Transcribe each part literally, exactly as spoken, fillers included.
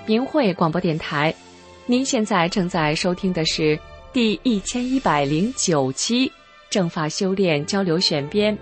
明慧广播电台。您现在正在收听的是第一千一百零九期正法修炼交流选编。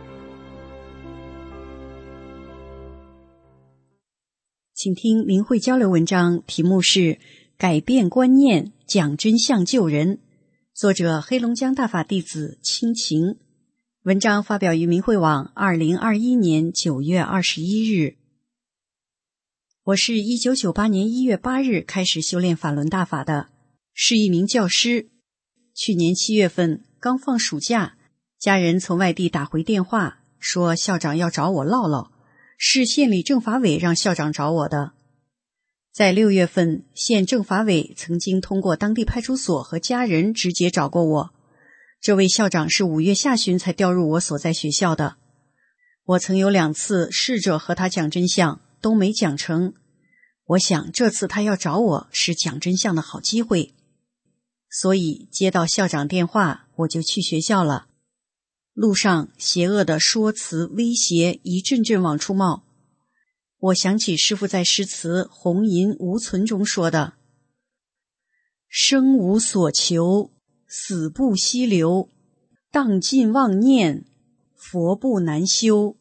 请听明慧交流文章，题目是改变观念，讲真相救人，作者黑龙江大法弟子清晴。文章发表于明慧网二零二一年九月二十一日。我是一九九八年一月八日开始修炼法轮大法的，是一名教师。去年七月份刚放暑假，家人从外地打回电话，说校长要找我唠唠，是县里政法委让校长找我的。在六月份，县政法委曾经通过当地派出所和家人直接找过我。这位校长是五月下旬才调入我所在学校的。我曾有两次试着和他讲真相，都没讲成。我想这次他要找我是讲真相的好机会，所以接到校长电话，我就去学校了。路上邪恶的说辞威胁一阵阵往出冒。我想起师父在诗词《红银无存》中说的：生无所求，死不息留，荡尽妄念，佛不难修。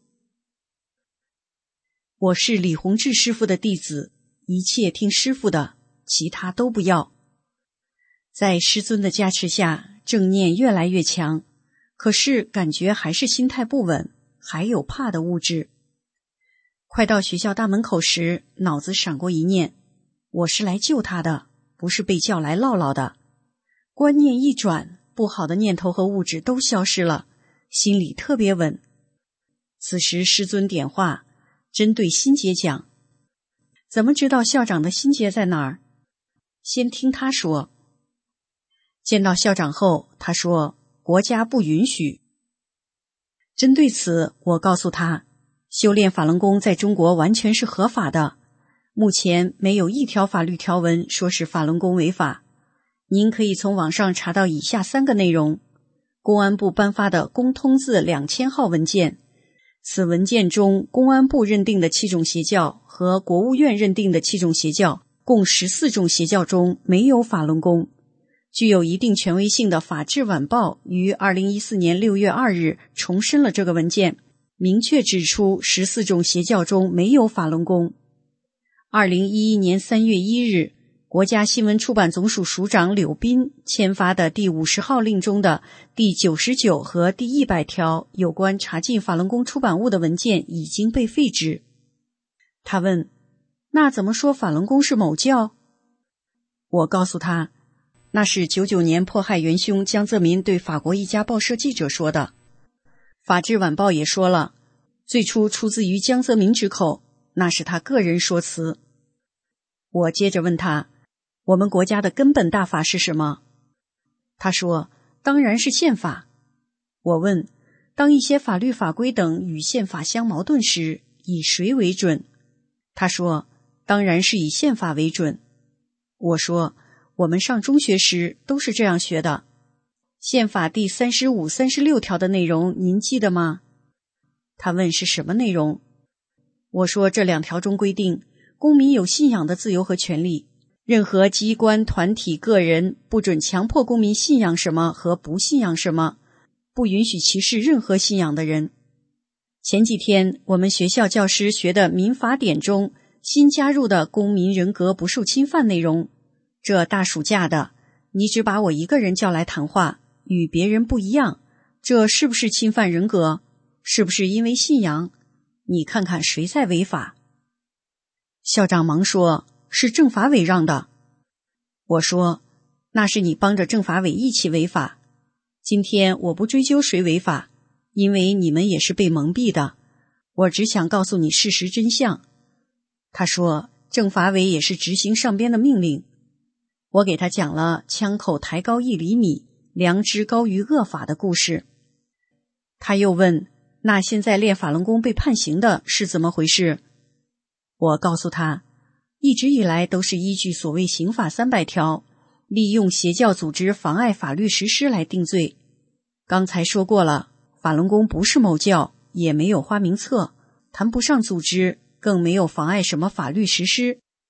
我是李洪志师父的弟子，一切听师父的，其他都不要。在师尊的加持下，正念越来越强，可是感觉还是心态不稳，还有怕的物质。快到学校大门口时，脑子闪过一念，我是来救他的，不是被叫来唠唠的。观念一转，不好的念头和物质都消失了，心里特别稳。此时师尊点化，针对心结讲。怎么知道校长的心结在哪儿？先听他说。见到校长后，他说国家不允许。针对此，我告诉他，修炼法轮功在中国完全是合法的，目前没有一条法律条文说是法轮功违法。您可以从网上查到以下三个内容：公安部颁发的公通字两千号文件，此文件中公安部认定的七种邪教和国务院认定的七种邪教，共十四种邪教中没有法轮功。具有一定权威性的法制晚报于二零一四年六月二日重申了这个文件，明确指出十四种邪教中没有法轮功。二零一一年三月一日，国家新闻出版总署署长柳斌签发的第五十号令中的第九十九和第一百条有关查禁法轮功出版物的文件已经被废止。他问，那怎么说法轮功是某教？我告诉他，那是九九年迫害元凶江泽民对法国一家报社记者说的。法制晚报也说了，最初出自于江泽民之口，那是他个人说辞。我接着问他，我们国家的根本大法是什么？他说，当然是宪法。我问，当一些法律法规等与宪法相矛盾时，以谁为准？他说，当然是以宪法为准。我说，我们上中学时都是这样学的。宪法第三十五、三十六条的内容您记得吗？他问是什么内容？我说这两条中规定，公民有信仰的自由和权利，任何机关、团体、个人不准强迫公民信仰什么和不信仰什么，不允许歧视任何信仰的人。前几天我们学校教师学的民法典中新加入的公民人格不受侵犯内容，这大暑假的，你只把我一个人叫来谈话，与别人不一样，这是不是侵犯人格？是不是因为信仰？你看看谁在违法？校长忙说，是政法委让的。我说，那是你帮着政法委一起违法。今天我不追究谁违法，因为你们也是被蒙蔽的，我只想告诉你事实真相。他说，政法委也是执行上边的命令。我给他讲了枪口抬高一厘米，良知高于恶法的故事。他又问，那现在练法轮功被判刑的是怎么回事？我告诉他，一直以来都是依据所谓刑法三百条，利用邪教组织妨碍法律实施来定罪。刚才说过了，法轮功不是某教，也没有花名册，谈不上组织，更没有妨碍什么法律实施。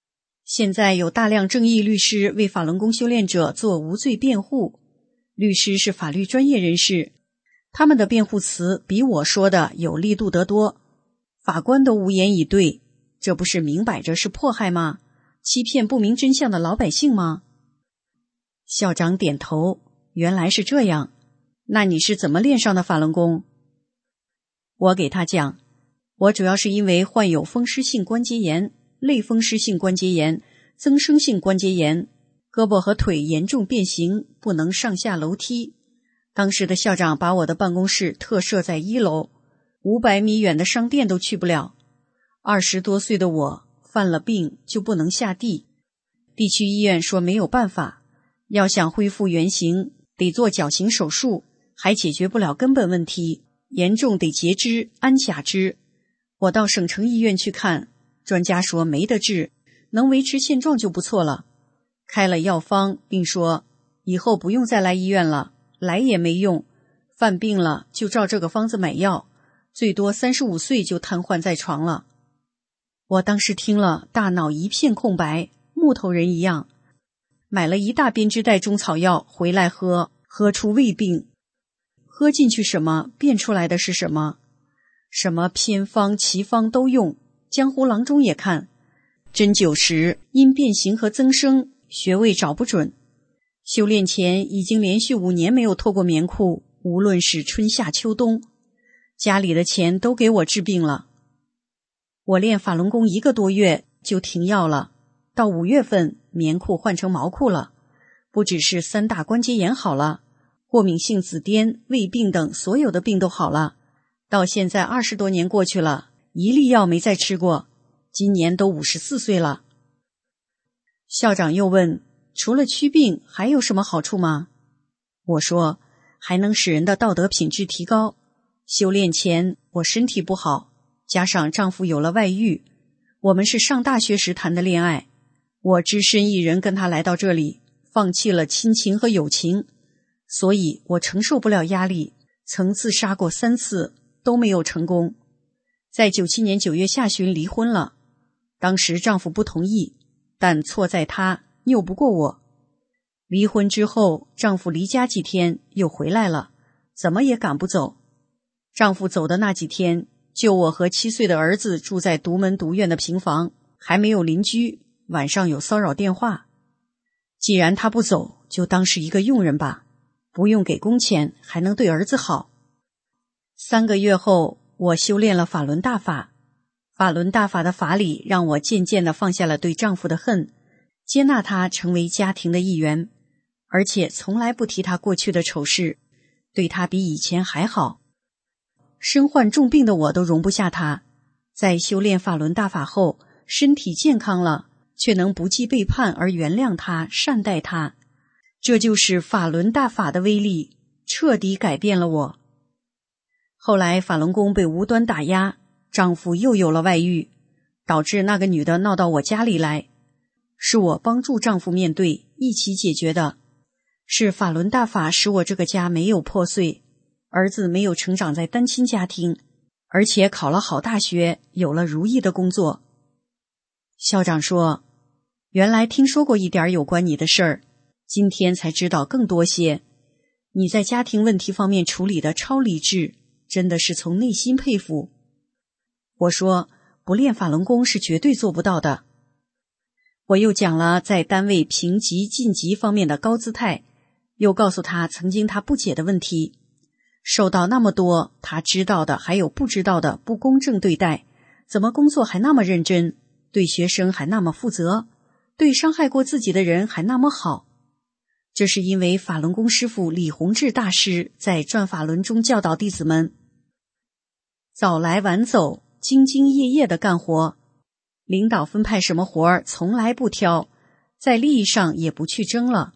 现在有大量正义律师为法轮功修炼者做无罪辩护，律师是法律专业人士，他们的辩护词比我说的有力度得多，法官都无言以对，这不是明摆着是迫害吗？欺骗不明真相的老百姓吗？校长点头，原来是这样，那你是怎么练上的法轮功？我给他讲，我主要是因为患有风湿性关节炎、类风湿性关节炎、增生性关节炎，胳膊和腿严重变形，不能上下楼梯。当时的校长把我的办公室特设在一楼，五百米远的商店都去不了。二十多岁的我犯了病就不能下地，地区医院说没有办法，要想恢复原形得做矫形手术，还解决不了根本问题，严重得截肢、安假肢。我到省城医院去看，专家说没得治，能维持现状就不错了，开了药方，并说以后不用再来医院了，来也没用，犯病了就照这个方子买药，最多三十五岁就瘫痪在床了。我当时听了，大脑一片空白，木头人一样，买了一大编织袋中草药回来喝，喝出胃病。喝进去什么，变出来的是什么？什么偏方奇方都用，江湖郎中也看，针灸时因变形和增生，穴位找不准。修炼前已经连续五年没有脱过棉裤，无论是春夏秋冬，家里的钱都给我治病了。我练法轮功一个多月就停药了，到五月份棉裤换成毛裤了，不只是三大关节炎好了，过敏性紫癜、胃病等所有的病都好了。到现在二十多年过去了，一粒药没再吃过，今年都五十四岁了。校长又问，除了祛病还有什么好处吗？我说，还能使人的道德品质提高。修炼前我身体不好，加上丈夫有了外遇，我们是上大学时谈的恋爱，我只身一人跟他来到这里，放弃了亲情和友情，所以我承受不了压力，曾自杀过三次，都没有成功。在九七年九月下旬离婚了，当时丈夫不同意，但错在他，拗不过我。离婚之后，丈夫离家几天又回来了，怎么也赶不走。丈夫走的那几天，就我和七岁的儿子住在独门独院的平房，还没有邻居，晚上有骚扰电话。既然他不走，就当是一个佣人吧，不用给工钱，还能对儿子好。三个月后，我修炼了法轮大法。法轮大法的法理让我渐渐地放下了对丈夫的恨，接纳他成为家庭的一员，而且从来不提他过去的丑事，对他比以前还好。身患重病的我都容不下他，在修炼法轮大法后，身体健康了，却能不计背叛而原谅他，善待他。这就是法轮大法的威力，彻底改变了我。后来法轮功被无端打压，丈夫又有了外遇，导致那个女的闹到我家里来，是我帮助丈夫面对，一起解决的。是法轮大法使我这个家没有破碎，儿子没有成长在单亲家庭，而且考了好大学，有了如意的工作。校长说，原来听说过一点有关你的事儿，今天才知道更多些。你在家庭问题方面处理的超理智，真的是从内心佩服。我说，不练法轮功是绝对做不到的。我又讲了在单位评级晋级方面的高姿态，又告诉他曾经他不解的问题，受到那么多他知道的还有不知道的不公正对待，怎么工作还那么认真，对学生还那么负责，对伤害过自己的人还那么好。这是因为法轮功师父李洪志大师在转法轮中教导弟子们，早来晚走，兢兢业业地干活，领导分派什么活儿从来不挑，在利益上也不去争了。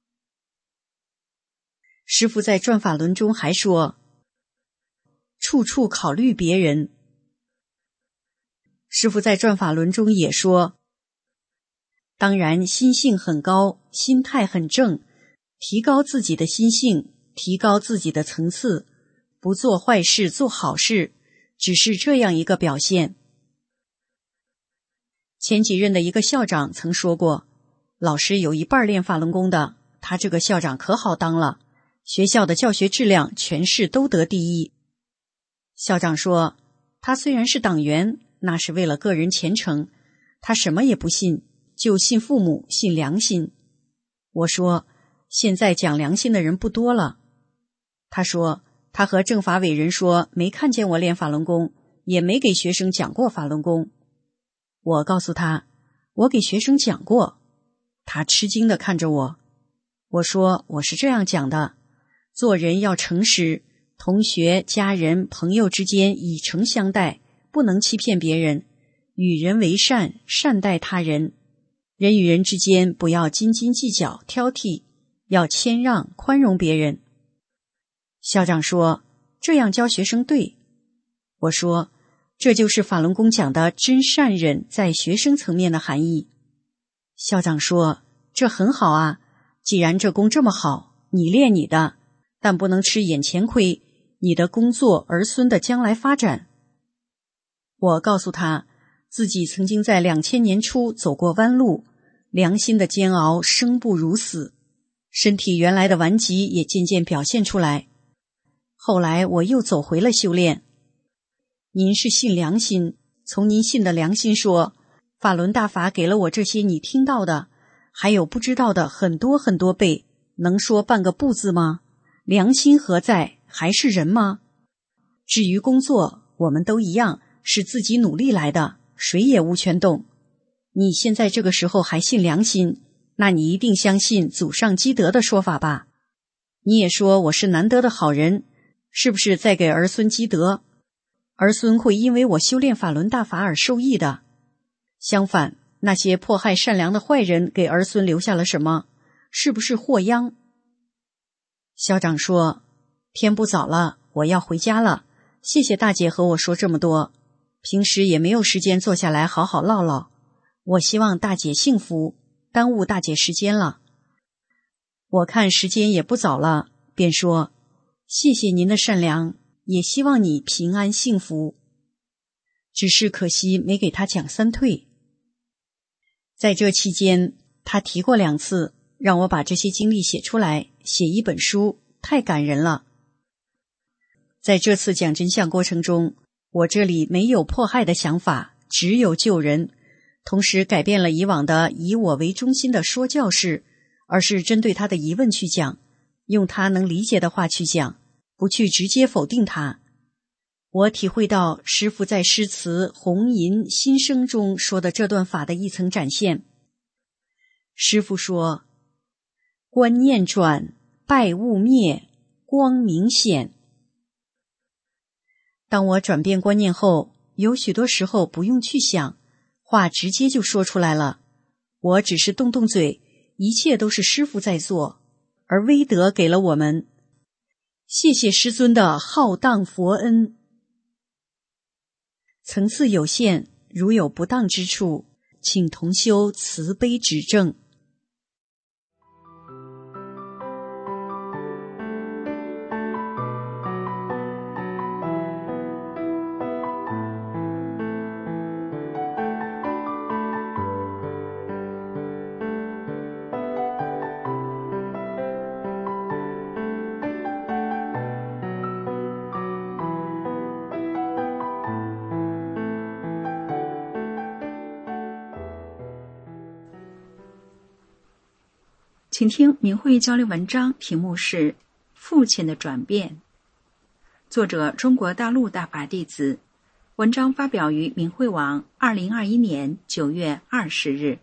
师父在转法轮中还说，处处考虑别人。师父在转法轮中也说，当然心性很高，心态很正，提高自己的心性，提高自己的层次，不做坏事做好事，只是这样一个表现。 前几任的一个校长曾说过，老师有一半练法轮功的，他这个校长可好当了，学校的教学质量全市都得第一。校长说，他虽然是党员，那是为了个人前程，他什么也不信，就信父母，信良心。我说，现在讲良心的人不多了。他说，他和政法委人说没看见我练法轮功，也没给学生讲过法轮功。我告诉他，我给学生讲过。他吃惊地看着我。我说，我是这样讲的，做人要诚实，同学、家人、朋友之间以诚相待，不能欺骗别人，与人为善，善待他人。人与人之间不要斤斤计较、挑剔，要谦让、宽容别人。校长说，这样教学生对。我说，这就是法轮功讲的真善忍在学生层面的含义。校长说，这很好啊，既然这功这么好，你练你的，但不能吃眼前亏，你的工作儿孙的将来发展。我告诉他，自己曾经在两千年初走过弯路，良心的煎熬，生不如死，身体原来的顽疾也渐渐表现出来。后来我又走回了修炼。您是信良心，从您信的良心说，法轮大法给了我这些你听到的，还有不知道的很多很多倍，能说半个不字吗？良心何在？还是人吗？至于工作，我们都一样，是自己努力来的，谁也无权动。你现在这个时候还信良心，那你一定相信祖上积德的说法吧？你也说我是难得的好人，是不是在给儿孙积德？儿孙会因为我修炼法轮大法而受益的。相反，那些迫害善良的坏人给儿孙留下了什么？是不是祸殃？校长说，天不早了，我要回家了，谢谢大姐和我说这么多，平时也没有时间坐下来好好唠唠，我希望大姐幸福，耽误大姐时间了。我看时间也不早了，便说，谢谢您的善良，也希望你平安幸福。只是可惜没给他讲三退。在这期间，他提过两次，让我把这些经历写出来，写一本书，太感人了。在这次讲真相过程中，我这里没有迫害的想法，只有救人，同时改变了以往的以我为中心的说教式，而是针对他的疑问去讲，用他能理解的话去讲，不去直接否定他。我体会到师父在诗词《红吟心声》中说的这段法的一层展现。师父说，观念转，败物灭，光明显。当我转变观念后，有许多时候不用去想，话直接就说出来了，我只是动动嘴，一切都是师父在做，而威德给了我们。谢谢师尊的浩荡佛恩。层次有限，如有不当之处，请同修慈悲指正。 请听明慧交流文章，题目是《父亲的转变》，作者中国大陆大法弟子，文章发表于明慧网二零二一年九月二十日。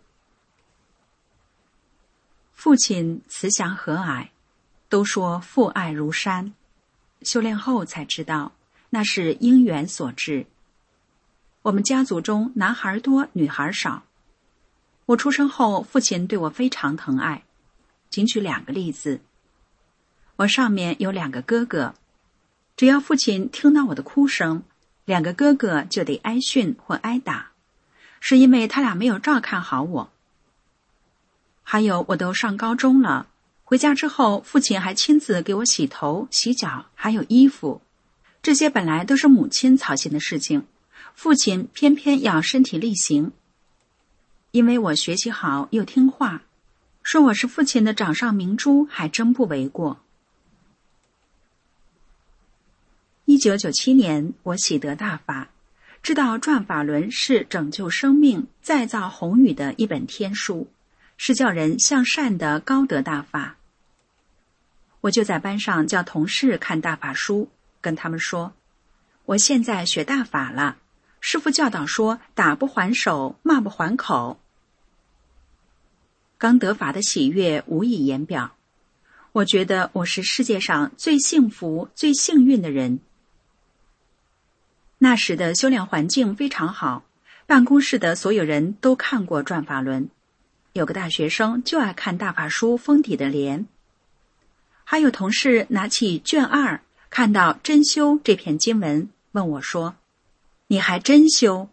父亲慈祥和蔼，都说父爱如山，修炼后才知道那是因缘所致。我们家族中男孩多，女孩少。我出生后，父亲对我非常疼爱。仅举两个例子，我上面有两个哥哥，只要父亲听到我的哭声，两个哥哥就得挨训或挨打，是因为他俩没有照看好我。还有我都上高中了，回家之后父亲还亲自给我洗头洗脚还有衣服，这些本来都是母亲操心的事情，父亲偏偏要身体力行。 因为我学习好又听话，说我是父亲的掌上明珠还真不为过。一九九七年，我喜得大法，知道转法轮是拯救生命、再造宏宇的一本天书，是叫人向善的高德大法。我就在班上叫同事看大法书，跟他们说，我现在学大法了，师父教导说打不还手，骂不还口。刚得法的喜悦无以言表，我觉得我是世界上最幸福、最幸运的人。那时的修炼环境非常好，办公室的所有人都看过转法轮，有个大学生就爱看大法书封底的联，还有同事拿起卷二，看到真修这篇经文，问我说，你还真修？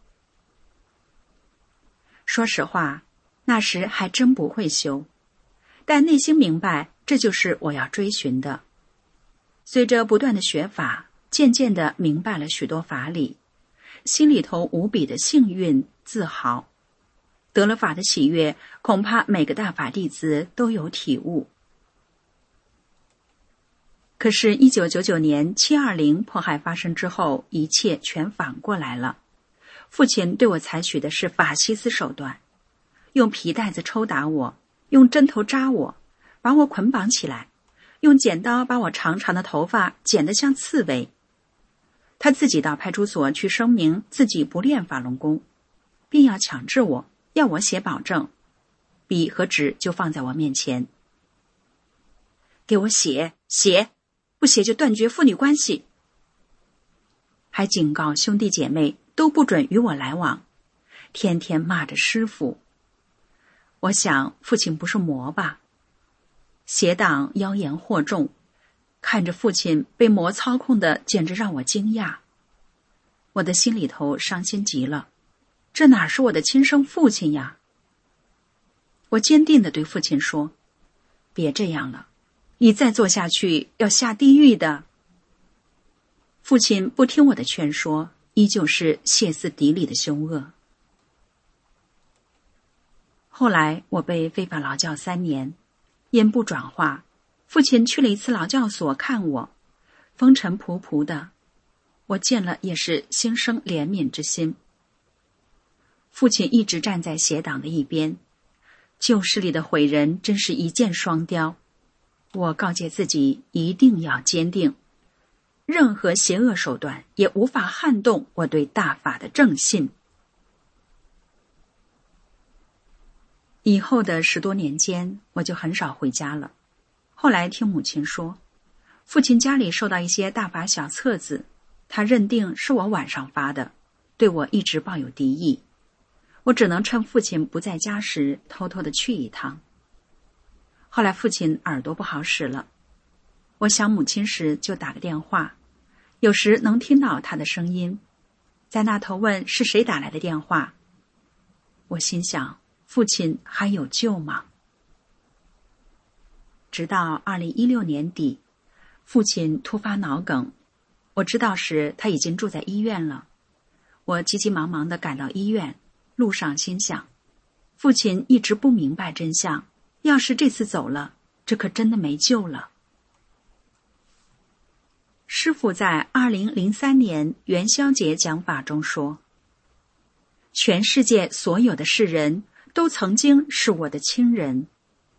说实话，那时还真不会修，但内心明白这就是我要追寻的。随着不断的学法，渐渐地明白了许多法理，心里头无比的幸运自豪。得了法的喜悦，恐怕每个大法弟子都有体悟。可是一九九九年七二零迫害发生之后，一切全反过来了。父亲对我采取的是法西斯手段，用皮带子抽打我，用针头扎我，把我捆绑起来，用剪刀把我长长的头发剪得像刺猬。他自己到派出所去声明自己不练法轮功，并要强制我，要我写保证，笔和纸就放在我面前。给我写，写，不写就断绝父女关系。还警告兄弟姐妹都不准与我来往，天天骂着师父。我想父亲不是魔吧？邪党妖言惑众，看着父亲被魔操控的简直让我惊讶。我的心里头伤心极了，这哪是我的亲生父亲呀？我坚定地对父亲说，别这样了，你再做下去要下地狱的。父亲不听我的劝说，依旧是歇斯底里的凶恶。后来我被非法劳教三年，因不转化，父亲去了一次劳教所看我，风尘仆仆的，我见了也是心生怜悯之心。父亲一直站在邪党的一边，旧势力的毁人真是一箭双雕。我告诫自己一定要坚定，任何邪恶手段也无法撼动我对大法的正信。以后的十多年间，我就很少回家了。后来听母亲说，父亲家里收到一些大法小册子，他认定是我晚上发的，对我一直抱有敌意。我只能趁父亲不在家时偷偷地去一趟。后来父亲耳朵不好使了，我想母亲时就打个电话，有时能听到他的声音，在那头问是谁打来的电话。我心想，父亲还有救吗？直到二零一六年底，父亲突发脑梗，我知道时他已经住在医院了。我急急忙忙地赶到医院，路上心想，父亲一直不明白真相，要是这次走了，这可真的没救了。师父在二零零三年元宵节讲法中说，全世界所有的世人都曾经是我的亲人。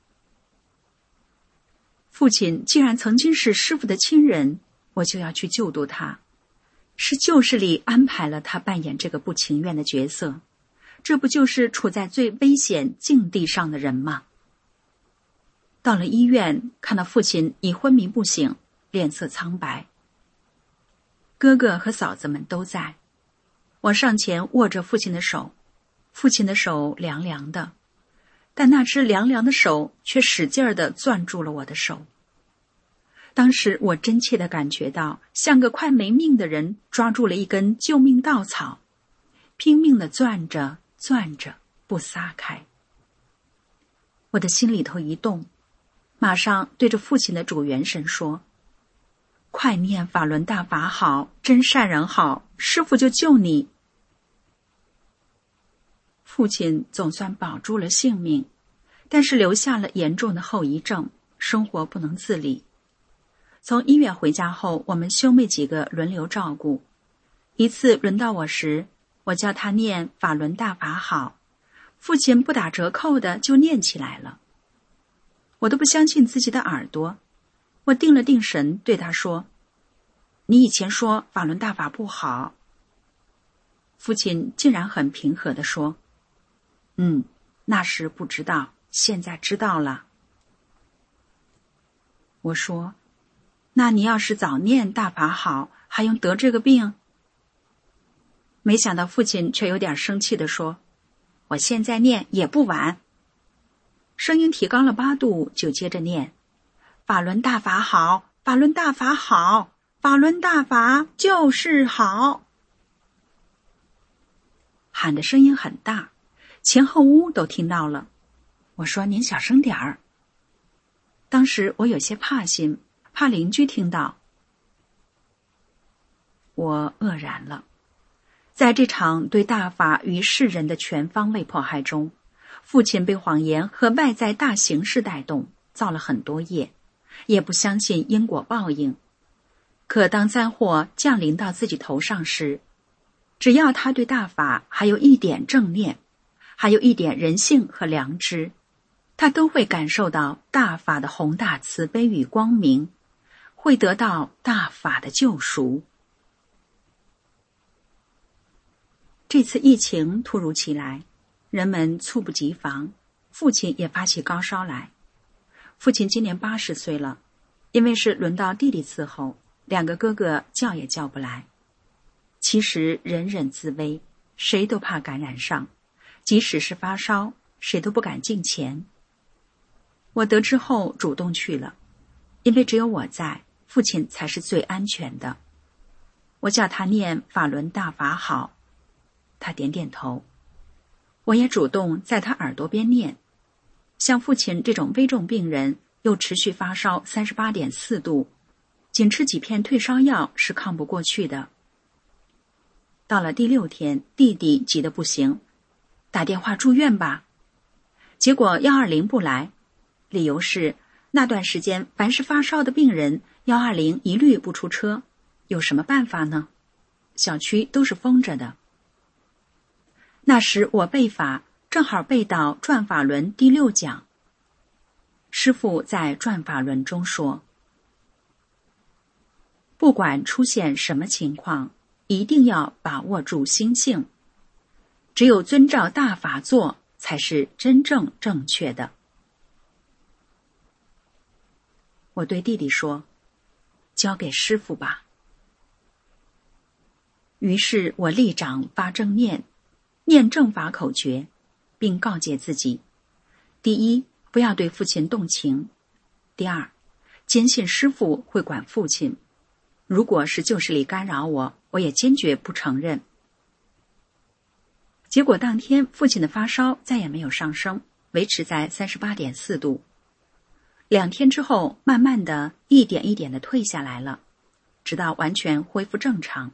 父亲既然曾经是师父的亲人，我就要去救度他。是旧势力安排了他扮演这个不情愿的角色，这不就是处在最危险境地上的人吗？到了医院，看到父亲已昏迷不醒，脸色苍白。哥哥和嫂子们都在，我上前握着父亲的手，父亲的手凉凉的，但那只凉凉的手却使劲儿地攥住了我的手。当时我真切地感觉到，像个快没命的人抓住了一根救命稻草，拼命地攥着攥着不撒开。我的心里头一动，马上对着父亲的主元神说，快念法轮大法好，真善人好，师父就救你。 父亲总算保住了性命，但是留下了严重的后遗症，生活不能自理。从医院回家后，我们兄妹几个轮流照顾。一次轮到我时，我叫他念法轮大法好，父亲不打折扣的就念起来了。我都不相信自己的耳朵，我定了定神，对他说：“你以前说法轮大法不好。”父亲竟然很平和地说：“嗯，那时不知道，现在知道了。”我说：“那你要是早念大法好，还用得这个病？”没想到父亲却有点生气地说：“我现在念也不晚。”声音提高了八度，就接着念：“法轮大法好，法轮大法好，法轮大法就是好。”喊的声音很大，前后屋都听到了。我说：“您小声点儿。”当时我有些怕心，怕邻居听到。我愕然了。在这场对大法与世人的全方位迫害中，父亲被谎言和外在大形势带动，造了很多业，也不相信因果报应。可当灾祸降临到自己头上时，只要他对大法还有一点正念，还有一点人性和良知，他都会感受到大法的宏大慈悲与光明，会得到大法的救赎。这次疫情突如其来，人们猝不及防，父亲也发起高烧来。父亲今年八十岁了，因为是轮到弟弟伺候，两个哥哥叫也叫不来。其实人人自危，谁都怕感染上，即使是发烧，谁都不敢近前。我得知后主动去了，因为只有我在，父亲才是最安全的。我叫他念法轮大法好，他点点头。我也主动在他耳朵边念，像父亲这种危重病人，又持续发烧 三十八点四 度，仅吃几片退烧药是抗不过去的。到了第六天，弟弟急得不行，打电话住院吧。结果一二零不来，理由是那段时间凡是发烧的病人，一二零一律不出车。有什么办法呢？小区都是封着的。那时我背法正好背到转法轮第六讲，师父在转法轮中说，不管出现什么情况，一定要把握住心性，只有遵照大法做，才是真正正确的。我对弟弟说，交给师父吧。于是我立掌发正念，念正法口诀，并告诫自己：第一，不要对父亲动情；第二，坚信师父会管父亲。如果是旧势力干扰我，我也坚决不承认。结果当天父亲的发烧再也没有上升，维持在 三十八点四 度。两天之后，慢慢的一点一点的退下来了，直到完全恢复正常。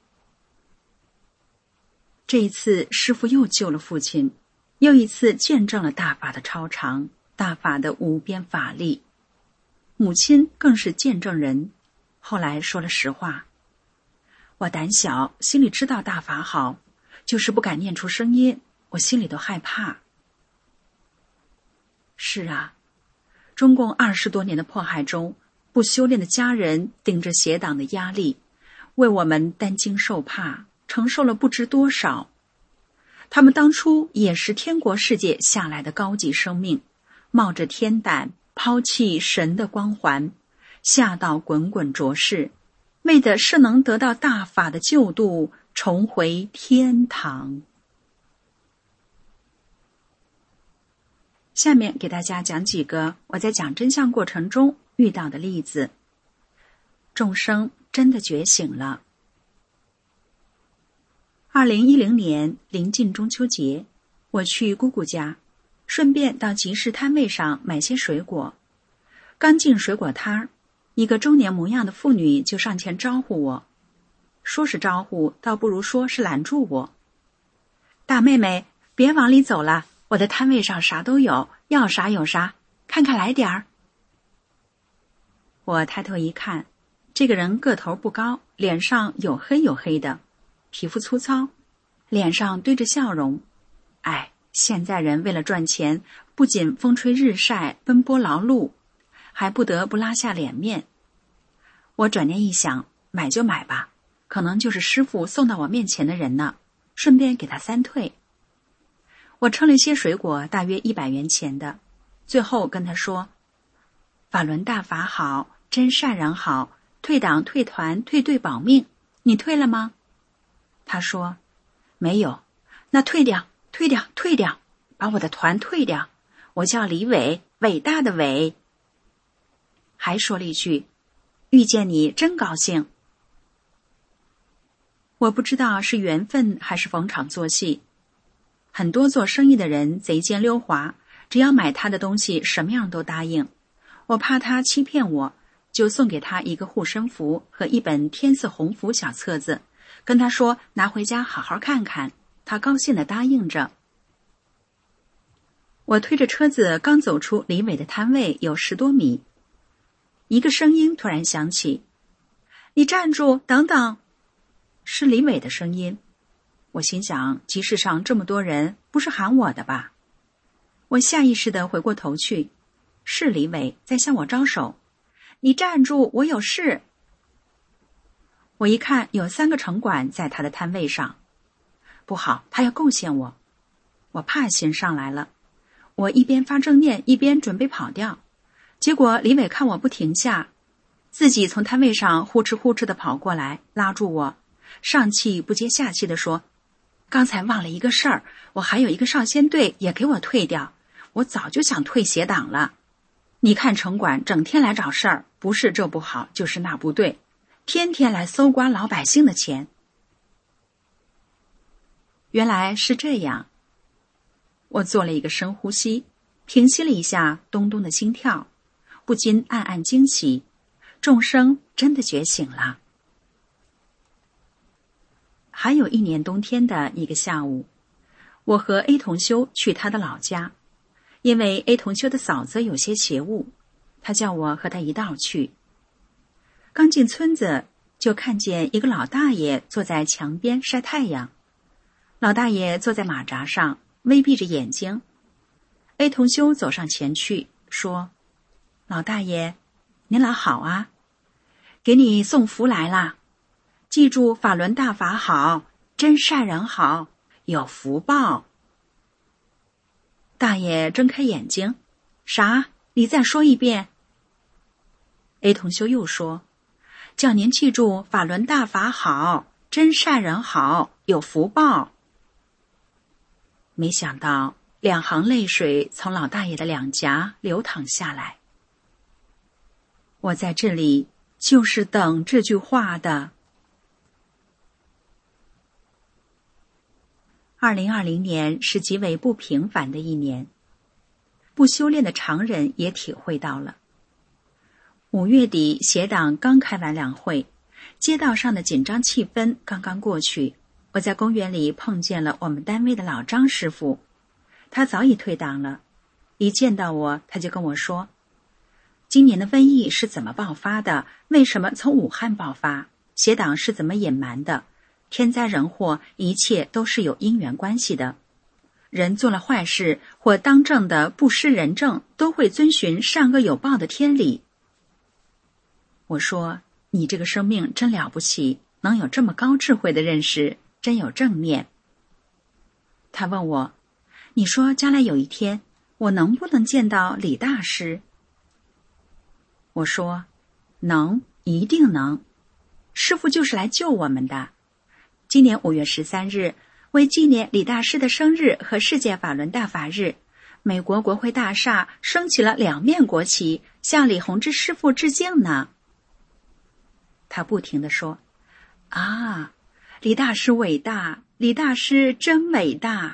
这一次师父又救了父亲，又一次见证了大法的超常，大法的无边法力。母亲更是见证人，后来说了实话，我胆小，心里知道大法好，就是不敢念出声音，我心里都害怕。是啊，中共二十多年的迫害中，不修炼的家人顶着邪党的压力，为我们担惊受怕，承受了不知多少。他们当初也是天国世界下来的高级生命，冒着天胆，抛弃神的光环，下到滚滚浊世，为的是能得到大法的救度，重回天堂。下面给大家讲几个我在讲真相过程中遇到的例子。众生真的觉醒了。二零一零年临近中秋节，我去姑姑家，顺便到集市摊位上买些水果。刚进水果摊，一个中年模样的妇女就上前招呼我，说是招呼，倒不如说是拦住我。大妹妹， 别往里走了，我的摊位上啥都有，要啥有啥，看看来点儿。我抬头一看，这个人个头不高，脸上黝黑黝黑的，皮肤粗糙，脸上堆着笑容。哎，现在人为了赚钱，不仅风吹日晒，奔波劳碌，还不得不拉下脸面。我转念一想，买就买吧，可能就是师傅送到我面前的人呢，顺便给他三退。我称了些水果，大约一百元钱的，最后跟他说：法轮大法好，真善人好，退党退团退队保命，你退了吗？他说没有。那退掉退掉退掉，把我的团退掉，我叫李伟，伟大的伟。还说了一句：遇见你真高兴。我不知道是缘分还是逢场作戏，很多做生意的人贼奸溜滑，只要买他的东西什么样都答应。我怕他欺骗我，就送给他一个护身符和一本天赐鸿福小册子，跟他说拿回家好好看看，他高兴地答应着。我推着车子刚走出李伟的摊位有十多米，一个声音突然响起：你站住，等等。是李伟的声音。我心想，集市上这么多人，不是喊我的吧？我下意识地回过头去，是李伟在向我招手：你站住，我有事。我一看有三个城管在他的摊位上，不好，他要构陷我。我怕心上来了，我一边发正念一边准备跑掉，结果李伟看我不停下，自己从摊位上呼哧呼哧地跑过来，拉住我，上气不接下气地说：刚才忘了一个事儿，我还有一个少先队也给我退掉，我早就想退邪党了。你看城管整天来找事儿，不是这不好就是那不对，天天来搜刮老百姓的钱。原来是这样。我做了一个深呼吸，平息了一下咚咚的心跳，不禁暗暗惊喜，众生真的觉醒了。还有一年冬天的一个下午，我和 A 同修去他的老家，因为 A 同修的嫂子有些邪物，他叫我和他一道去。刚进村子，就看见一个老大爷坐在墙边晒太阳。老大爷坐在马扎上，微闭着眼睛。A 同修走上前去，说：老大爷，您老好啊，给你送福来啦。记住法轮大法好，真善人好，有福报。大爷睁开眼睛：啥？你再说一遍。 A 同修又说：叫您记住法轮大法好，真善人好，有福报。没想到两行泪水从老大爷的两颊流淌下来。我在这里就是等这句话的。二零二零年是极为不平凡的一年，不修炼的常人也体会到了。五月底，协党刚开完两会，街道上的紧张气氛刚刚过去，我在公园里碰见了我们单位的老张师傅，他早已退党了。一见到我，他就跟我说，今年的瘟疫是怎么爆发的？为什么从武汉爆发？协党是怎么隐瞒的？天灾人祸，一切都是有因缘关系的。人做了坏事或当政的不失人政，都会遵循善恶有报的天理。我说，你这个生命真了不起，能有这么高智慧的认识，真有正念。他问我，你说将来有一天，我能不能见到李大师？我说，能，一定能。师父就是来救我们的。今年五月十三日，为纪念李大师的生日和世界法轮大法日，美国国会大厦升起了两面国旗，向李洪志师父致敬呢。他不停地说，啊，李大师伟大，李大师真伟大。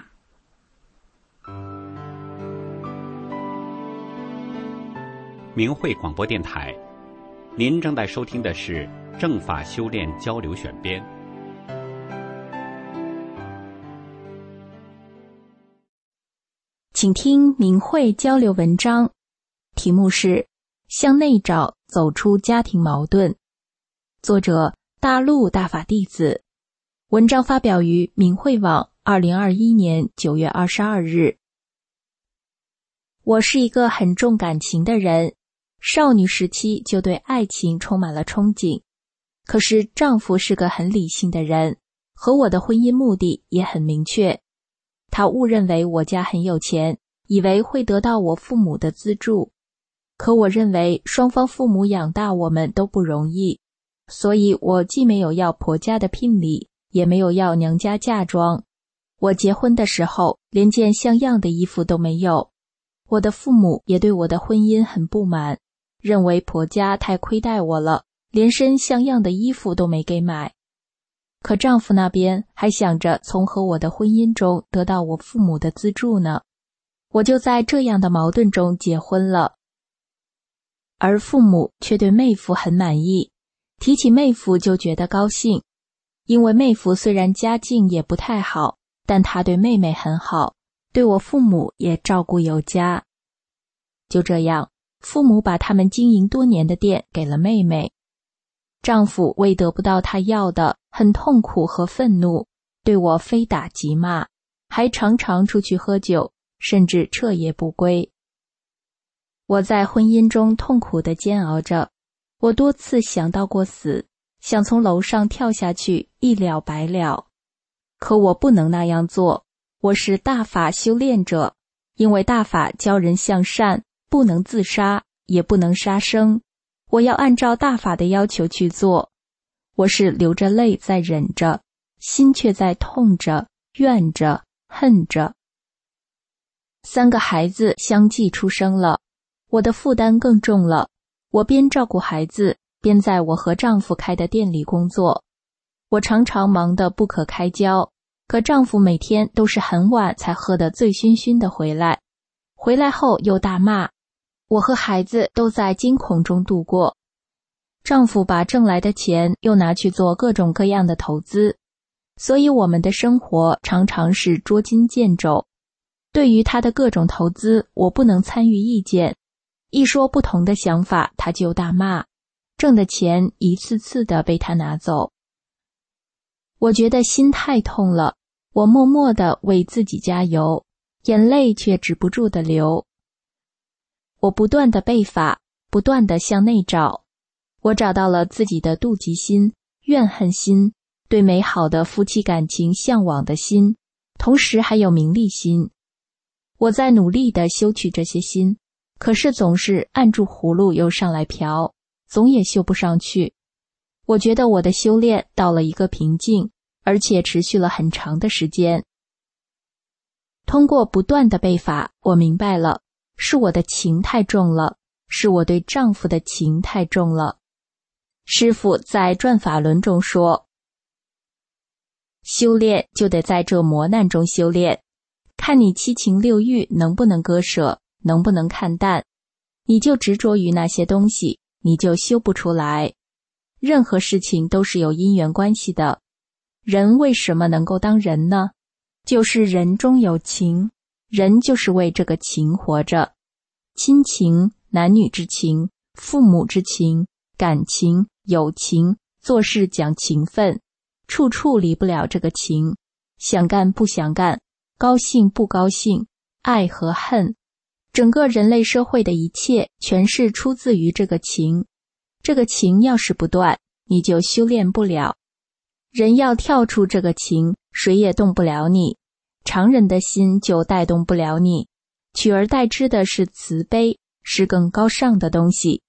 明慧广播电台，您正在收听的是正法修炼交流选编。 请听明慧交流文章，题目是向内找，走出家庭矛盾。作者大陆大法弟子，文章发表于明慧网二零二一年九月二十二日。我是一个很重感情的人，少女时期就对爱情充满了憧憬。可是丈夫是个很理性的人，和我的婚姻目的也很明确。他误认为我家很有钱，以为会得到我父母的资助。可我认为双方父母养大我们都不容易，所以我既没有要婆家的聘礼，也没有要娘家嫁妆。我结婚的时候连件像样的衣服都没有。我的父母也对我的婚姻很不满，认为婆家太亏待我了，连身像样的衣服都没给买。可丈夫那边还想着从和我的婚姻中得到我父母的资助呢。我就在这样的矛盾中结婚了。而父母却对妹夫很满意，提起妹夫就觉得高兴，因为妹夫虽然家境也不太好，但他对妹妹很好，对我父母也照顾有加。就这样，父母把他们经营多年的店给了妹妹。丈夫为得不到他要的，很痛苦和愤怒，对我非打即骂，还常常出去喝酒，甚至彻夜不归。我在婚姻中痛苦地煎熬着，我多次想到过死，想从楼上跳下去，一了百了。可我不能那样做，我是大法修炼者，因为大法教人向善，不能自杀，也不能杀生。我要按照大法的要求去做。我是流着泪在忍着，心却在痛着、怨着、恨着。三个孩子相继出生了，我的负担更重了。我边照顾孩子，边在我和丈夫开的店里工作。我常常忙得不可开交，可丈夫每天都是很晚才喝得醉醺醺的回来，回来后又大骂。我和孩子都在惊恐中度过。丈夫把挣来的钱又拿去做各种各样的投资，所以我们的生活常常是捉襟见肘。对于他的各种投资，我不能参与意见，一说不同的想法，他就大骂，挣的钱一次次的被他拿走。我觉得心太痛了，我默默地为自己加油，眼泪却止不住地流。我不断地背法，不断地向内找。我找到了自己的妒忌心、怨恨心，对美好的夫妻感情向往的心，同时还有名利心。我在努力地修去这些心，可是总是按住葫芦又上来瓢，总也修不上去。我觉得我的修炼到了一个瓶颈，而且持续了很长的时间。通过不断的背法，我明白了，是我的情太重了，是我对丈夫的情太重了。师父在转法轮中说，修炼就得在这磨难中修炼，看你七情六欲能不能割舍，能不能看淡。你就执着于那些东西，你就修不出来。任何事情都是有因缘关系的。人为什么能够当人呢？就是人中有情，人就是为这个情活着。亲情、男女之情、父母之情、感情、友情，做事讲情分，处处离不了这个情。想干不想干，高兴不高兴，爱和恨，整个人类社会的一切全是出自于这个情。这个情要是不断，你就修炼不了。人要跳出这个情，谁也动不了你，常人的心就带动不了你，取而代之的是慈悲，是更高尚的东西。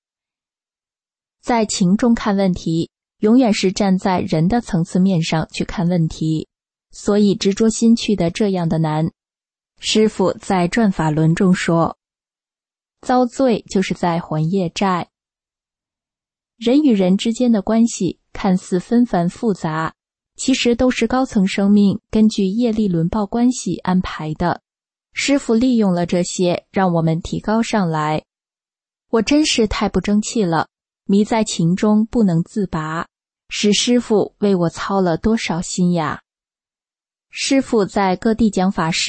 在情中看问题，永远是站在人的层次面上去看问题，所以执着心去的这样的难。师父在转法轮中说，遭罪就是在还业债。人与人之间的关系看似纷繁复杂，其实都是高层生命根据业力轮报关系安排的。师父利用了这些，让我们提高上来。我真是太不争气了，迷在情中不能自拔，使师父为我操了多少心呀。师父在各地讲法时，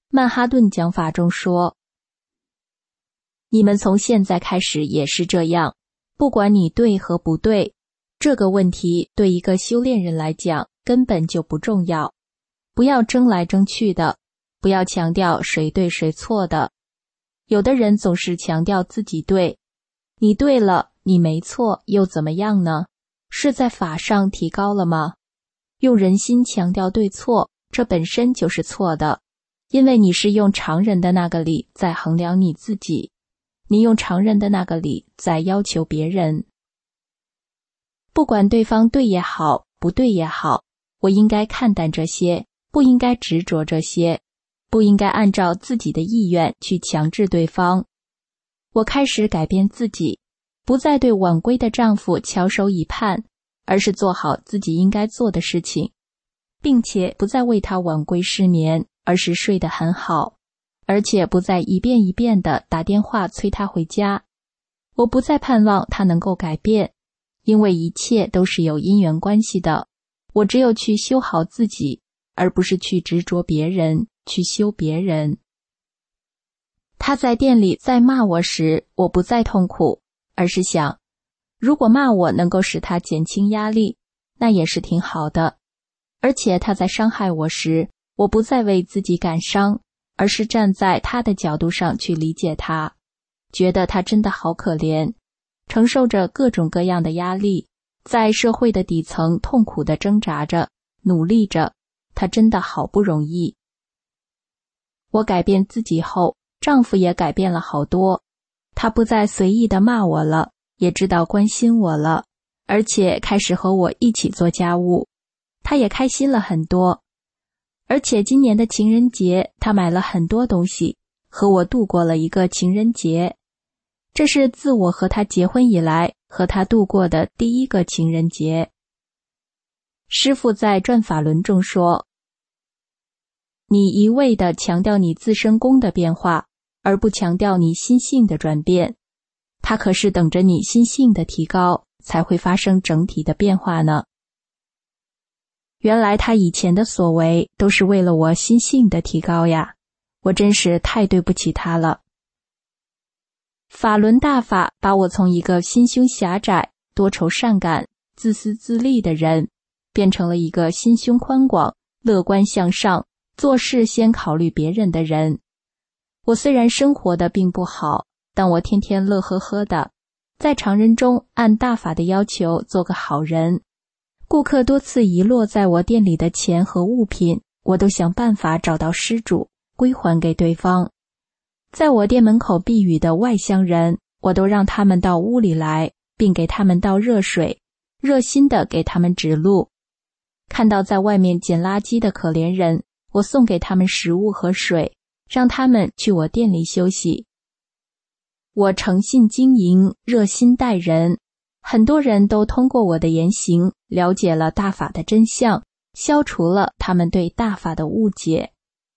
曼哈顿讲法中说，你们从现在开始也是这样，不管你对和不对，这个问题对一个修炼人来讲根本就不重要。不要争来争去的，不要强调谁对谁错的。有的人总是强调自己对，你对了，你没错，又怎么样呢？是在法上提高了吗？用人心强调对错，这本身就是错的，因为你是用常人的那个理在衡量你自己，你用常人的那个理在要求别人。不管对方对也好，不对也好，我应该看淡这些，不应该执着这些，不应该按照自己的意愿去强制对方。我开始改变自己，不再对晚归的丈夫翘首以盼，而是做好自己应该做的事情，并且不再为他晚归失眠，而是睡得很好，而且不再一遍一遍地打电话催他回家。我不再盼望他能够改变，因为一切都是有因缘关系的。我只有去修好自己，而不是去执着别人，去修别人。他在店里在骂我时，我不再痛苦，而是想，如果骂我能够使他减轻压力，那也是挺好的。而且他在伤害我时，我不再为自己感伤，而是站在他的角度上去理解他，觉得他真的好可怜，承受着各种各样的压力，在社会的底层痛苦地挣扎着，努力着，他真的好不容易。我改变自己后，丈夫也改变了好多，他不再随意地骂我了，也知道关心我了，而且开始和我一起做家务，他也开心了很多。而且今年的情人节，他买了很多东西，和我度过了一个情人节。这是自我和他结婚以来，和他度过的第一个情人节。师父在转法轮中说，你一味地强调你自身功的变化，而不强调你心性的转变，它可是等着你心性的提高，才会发生整体的变化呢。原来他以前的所为都是为了我心性的提高呀，我真是太对不起他了。法轮大法把我从一个心胸狭窄、多愁善感、自私自利的人，变成了一个心胸宽广、乐观向上、做事先考虑别人的人。我虽然生活的并不好，但我天天乐呵呵的，在常人中按大法的要求做个好人。顾客多次遗落在我店里的钱和物品，我都想办法找到失主，归还给对方。在我店门口避雨的外乡人，我都让他们到屋里来，并给他们倒热水，热心地给他们指路。看到在外面捡垃圾的可怜人，我送给他们食物和水，让他们去我店里休息。我诚信经营，热心待人，很多人都通过我的言行了解了大法的真相，消除了他们对大法的误解。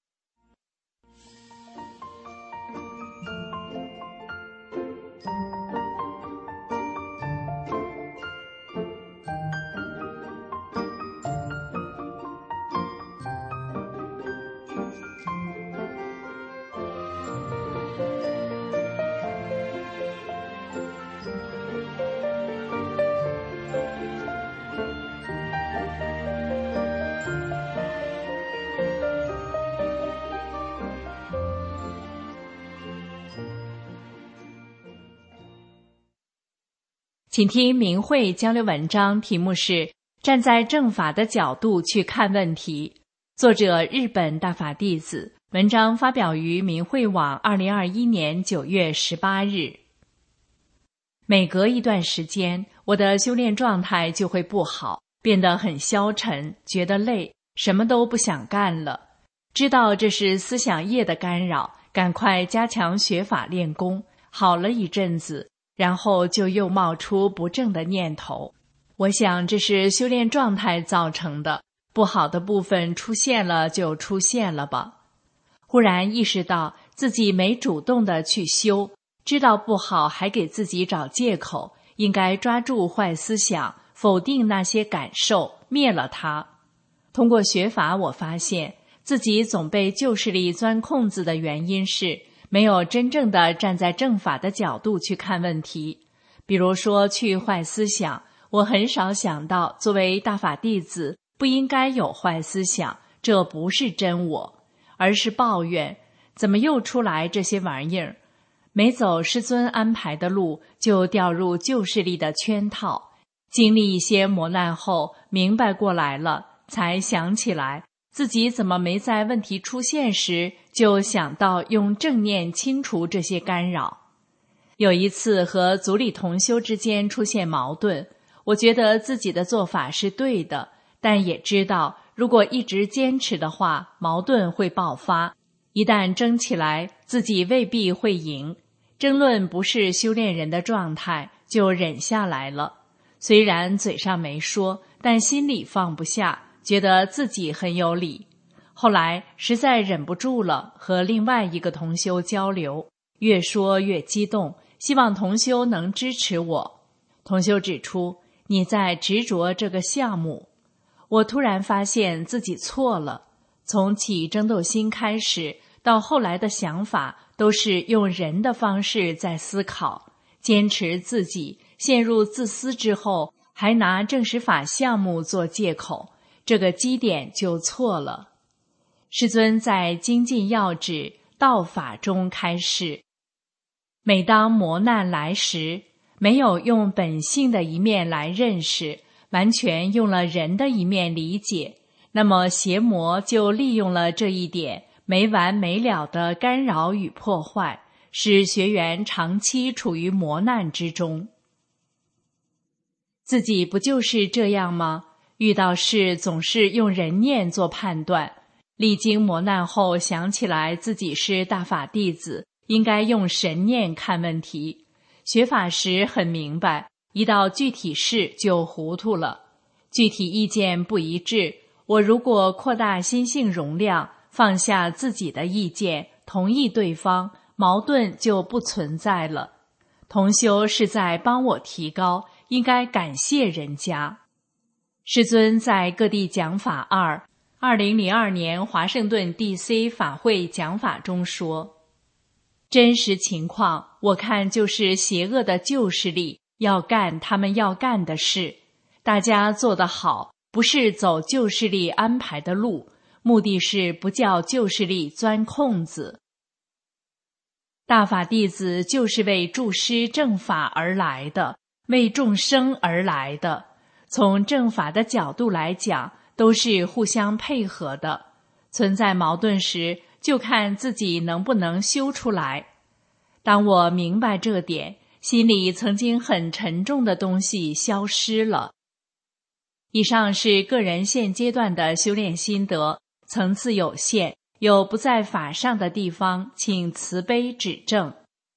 请听明慧交流文章，题目是站在正法的角度去看问题，作者日本大法弟子，文章发表于明慧网二零二一年九月十八日。每隔一段时间，我的修炼状态就会不好，变得很消沉，觉得累，什么都不想干了。知道这是思想业的干扰，赶快加强学法练功，好了一阵子，然后就又冒出不正的念头。我想这是修炼状态造成的，不好的部分出现了就出现了吧。忽然意识到自己没主动的去修，知道不好还给自己找借口，应该抓住坏思想，否定那些感受，灭了它。通过学法我发现， 自己总被旧势力钻空子的原因是没有真正的站在正法的角度去看问题。比如说去坏思想，我很少想到作为大法弟子不应该有坏思想，这不是真我，而是抱怨怎么又出来这些玩意儿。没走师尊安排的路，就掉入旧势力的圈套。经历一些磨难后，明白过来了，才想起来自己怎么没在问题出现时就想到用正念清除这些干扰。有一次和组里同修之间出现矛盾，我觉得自己的做法是对的，但也知道如果一直坚持的话，矛盾会爆发，一旦争起来，自己未必会赢。争论不是修炼人的状态，就忍下来了。虽然嘴上没说，但心里放不下，觉得自己很有理。后来实在忍不住了，和另外一个同修交流，越说越激动，希望同修能支持我。同修指出，你在执着这个项目。我突然发现自己错了，从起争斗心开始，到后来的想法都是用人的方式在思考，坚持自己，陷入自私之后，还拿正实法项目做借口，这个基点就错了。师尊在精进要旨道法中开示，每当磨难来时，没有用本性的一面来认识，完全用了人的一面理解，那么邪魔就利用了这一点，没完没了的干扰与破坏，使学员长期处于磨难之中。自己不就是这样吗？遇到事总是用人念做判断，历经磨难后想起来自己是大法弟子，应该用神念看问题。学法时很明白，一到具体事就糊涂了。具体意见不一致，我如果扩大心性容量，放下自己的意见，同意对方，矛盾就不存在了。同修是在帮我提高，应该感谢人家。师尊在各地讲法二二零零二年华盛顿 D C 法会讲法中说，真实情况我看就是邪恶的旧势力要干他们要干的事，大家做得好，不是走旧势力安排的路，目的是不叫旧势力钻空子。大法弟子就是为助师正法而来的，为众生而来的，从正法的角度来讲，都是互相配合的。存在矛盾时，就看自己能不能修出来。当我明白这点，心里曾经很沉重的东西消失了。以上是个人现阶段的修炼心得，层次有限，有不在法上的地方，请慈悲指正。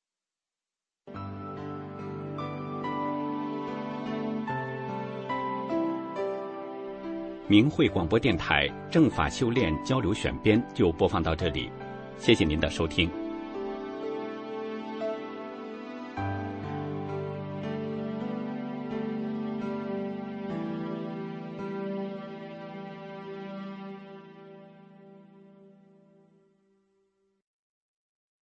明慧广播电台正法修炼交流选编就播放到这里，谢谢您的收听。